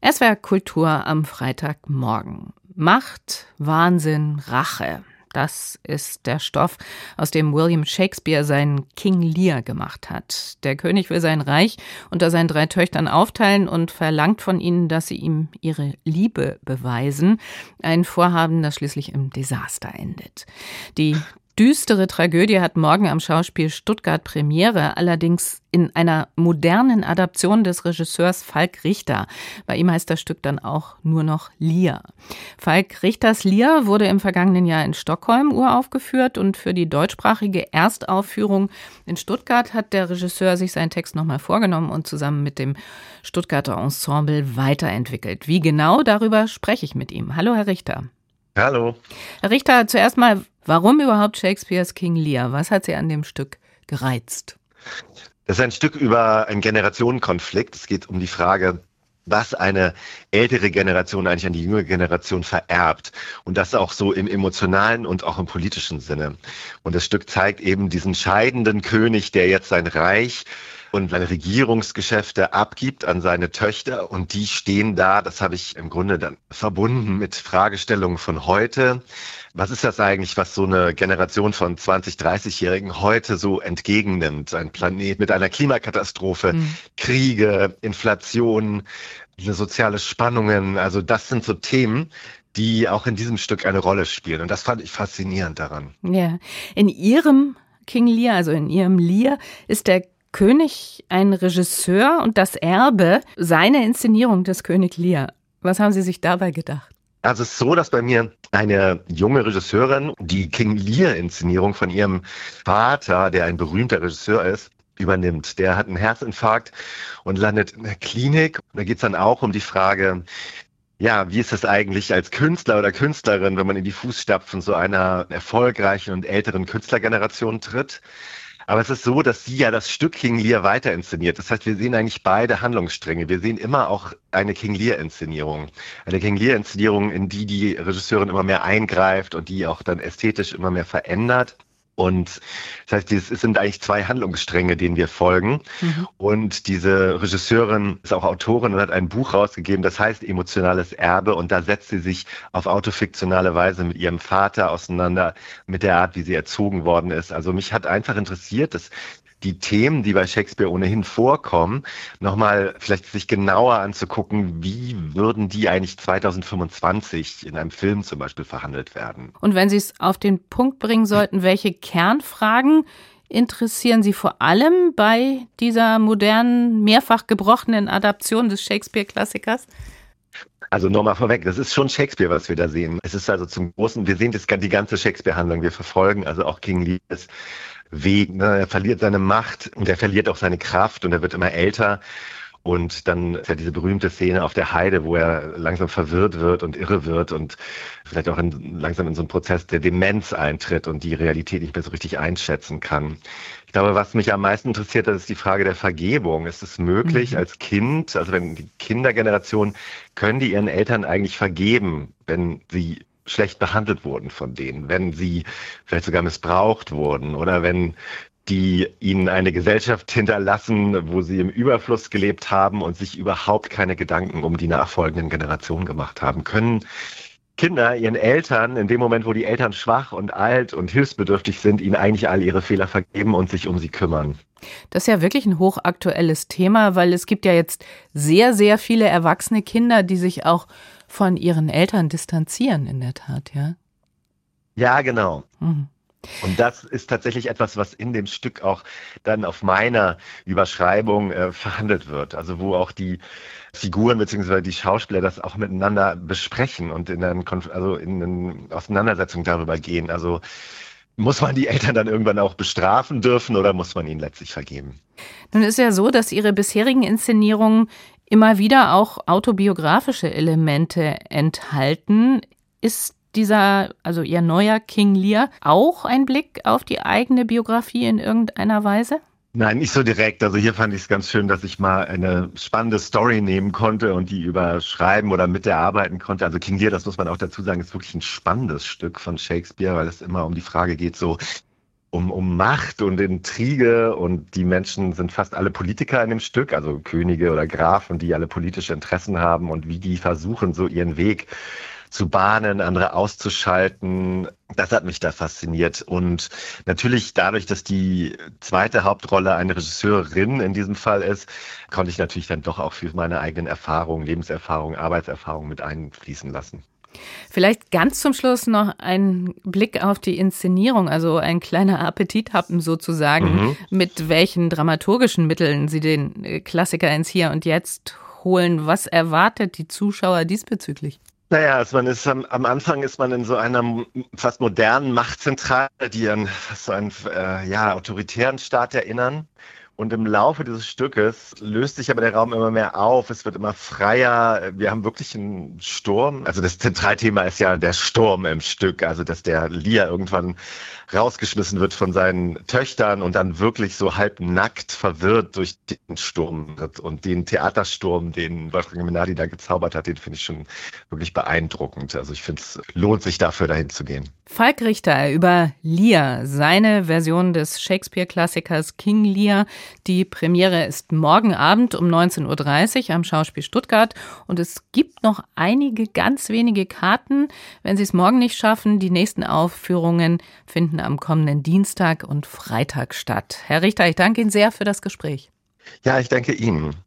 SWR Kultur am Freitagmorgen. Macht, Wahnsinn, Rache. Das ist der Stoff, aus dem William Shakespeare seinen King Lear gemacht hat. Der König will sein Reich unter seinen 3 Töchtern aufteilen und verlangt von ihnen, dass sie ihm ihre Liebe beweisen. Ein Vorhaben, das schließlich im Desaster endet. Die düstere Tragödie hat morgen am Schauspiel Stuttgart Premiere, allerdings in einer modernen Adaption des Regisseurs Falk Richter. Bei ihm heißt das Stück dann auch nur noch Lear. Falk Richters Lear wurde im vergangenen Jahr in Stockholm uraufgeführt und für die deutschsprachige Erstaufführung in Stuttgart hat der Regisseur sich seinen Text nochmal vorgenommen und zusammen mit dem Stuttgarter Ensemble weiterentwickelt. Wie genau, darüber spreche ich mit ihm. Hallo, Herr Richter. Hallo. Herr Richter, zuerst mal, warum überhaupt Shakespeares King Lear? Was hat Sie an dem Stück gereizt? Das ist ein Stück über einen Generationenkonflikt. Es geht um die Frage, was eine ältere Generation eigentlich an die jüngere Generation vererbt. Und das auch so im emotionalen und auch im politischen Sinne. Und das Stück zeigt eben diesen scheidenden König, der jetzt sein Reich und seine Regierungsgeschäfte abgibt an seine Töchter. Und die stehen da, das habe ich im Grunde dann verbunden mit Fragestellungen von heute. Was ist das eigentlich, was so eine Generation von 20-, 30-Jährigen heute so entgegennimmt? Ein Planet mit einer Klimakatastrophe, Kriege, Inflation, soziale Spannungen. Also das sind so Themen, die auch in diesem Stück eine Rolle spielen. Und das fand ich faszinierend daran. Ja, in Ihrem King Lear, also in Ihrem Lear, ist der König ein Regisseur und das Erbe seine Inszenierung des König Lear. Was haben Sie sich dabei gedacht? Also es ist so, dass bei mir eine junge Regisseurin die King Lear-Inszenierung von ihrem Vater, der ein berühmter Regisseur ist, übernimmt. Der hat einen Herzinfarkt und landet in der Klinik. Da geht es dann auch um die Frage, ja, wie ist es eigentlich als Künstler oder Künstlerin, wenn man in die Fußstapfen so einer erfolgreichen und älteren Künstlergeneration tritt. Aber es ist so, dass sie ja das Stück King Lear weiter inszeniert. Das heißt, wir sehen eigentlich beide Handlungsstränge. Wir sehen immer auch eine King Lear-Inszenierung. Eine King Lear-Inszenierung, in die Regisseurin immer mehr eingreift und die auch dann ästhetisch immer mehr verändert. Und das heißt, es sind eigentlich 2 Handlungsstränge, denen wir folgen. Und diese Regisseurin ist auch Autorin und hat ein Buch rausgegeben, das heißt Emotionales Erbe. Und da setzt sie sich auf autofiktionale Weise mit ihrem Vater auseinander, mit der Art, wie sie erzogen worden ist. Also mich hat einfach interessiert, dass die Themen, die bei Shakespeare ohnehin vorkommen, nochmal vielleicht sich genauer anzugucken, wie würden die eigentlich 2025 in einem Film zum Beispiel verhandelt werden. Und wenn Sie es auf den Punkt bringen sollten, welche Kernfragen interessieren Sie vor allem bei dieser modernen, mehrfach gebrochenen Adaption des Shakespeare-Klassikers? Also nochmal vorweg, das ist schon Shakespeare, was wir da sehen. Es ist also zum Großen, wir sehen die ganze Shakespeare-Handlung, wir verfolgen also auch King Lears Weg, ne? Er verliert seine Macht und er verliert auch seine Kraft und er wird immer älter. Und dann ist ja diese berühmte Szene auf der Heide, wo er langsam verwirrt wird und irre wird und vielleicht auch langsam in so einen Prozess der Demenz eintritt und die Realität nicht mehr so richtig einschätzen kann. Ich glaube, was mich am meisten interessiert, das ist die Frage der Vergebung. Ist es möglich als Kind, also wenn die Kindergeneration, können die ihren Eltern eigentlich vergeben, wenn sie schlecht behandelt wurden von denen, wenn sie vielleicht sogar missbraucht wurden oder wenn die ihnen eine Gesellschaft hinterlassen, wo sie im Überfluss gelebt haben und sich überhaupt keine Gedanken um die nachfolgenden Generationen gemacht haben. Können Kinder ihren Eltern in dem Moment, wo die Eltern schwach und alt und hilfsbedürftig sind, ihnen eigentlich all ihre Fehler vergeben und sich um sie kümmern? Das ist ja wirklich ein hochaktuelles Thema, weil es gibt ja jetzt sehr, sehr viele erwachsene Kinder, die sich auch von ihren Eltern distanzieren, in der Tat, ja? Ja, genau. Und das ist tatsächlich etwas, was in dem Stück auch dann auf meiner Überschreibung verhandelt wird. Also wo auch die Figuren bzw. die Schauspieler das auch miteinander besprechen und in eine Auseinandersetzung darüber gehen. Also muss man die Eltern dann irgendwann auch bestrafen dürfen oder muss man ihnen letztlich vergeben? Nun ist ja so, dass Ihre bisherigen Inszenierungen immer wieder auch autobiografische Elemente enthalten. Ist also Ihr neuer King Lear, auch ein Blick auf die eigene Biografie in irgendeiner Weise? Nein, nicht so direkt. Also hier fand ich es ganz schön, dass ich mal eine spannende Story nehmen konnte und die überschreiben oder mit erarbeiten konnte. Also King Lear, das muss man auch dazu sagen, ist wirklich ein spannendes Stück von Shakespeare, weil es immer um die Frage geht, so um Macht und Intrige und die Menschen sind fast alle Politiker in dem Stück, also Könige oder Grafen, die alle politische Interessen haben und wie die versuchen, so ihren Weg zu bahnen, andere auszuschalten. Das hat mich da fasziniert. Und natürlich dadurch, dass die zweite Hauptrolle eine Regisseurin in diesem Fall ist, konnte ich natürlich dann doch auch für meine eigenen Erfahrungen, Lebenserfahrungen, Arbeitserfahrungen mit einfließen lassen. Vielleicht ganz zum Schluss noch ein Blick auf die Inszenierung, also ein kleiner Appetithappen sozusagen, mit welchen dramaturgischen Mitteln Sie den Klassiker ins Hier und Jetzt holen. Was erwartet die Zuschauer diesbezüglich? Naja, am Anfang ist man in so einer fast modernen Machtzentrale, die an so einen autoritären Staat erinnern. Und im Laufe dieses Stückes löst sich aber der Raum immer mehr auf, es wird immer freier, wir haben wirklich einen Sturm. Also das Zentralthema ist ja der Sturm im Stück, also dass der Lear irgendwann rausgeschmissen wird von seinen Töchtern und dann wirklich so halbnackt verwirrt durch den Sturm wird. Und den Theatersturm, den Wolfgang Minardi da gezaubert hat, den finde ich schon wirklich beeindruckend. Also ich finde, es lohnt sich dafür, dahin zu gehen. Falk Richter über Lear, seine Version des Shakespeare-Klassikers King Lear. Die Premiere ist morgen Abend um 19.30 Uhr am Schauspiel Stuttgart. Und es gibt noch einige ganz wenige Karten. Wenn Sie es morgen nicht schaffen, die nächsten Aufführungen finden am kommenden Dienstag und Freitag statt. Herr Richter, ich danke Ihnen sehr für das Gespräch. Ja, ich danke Ihnen.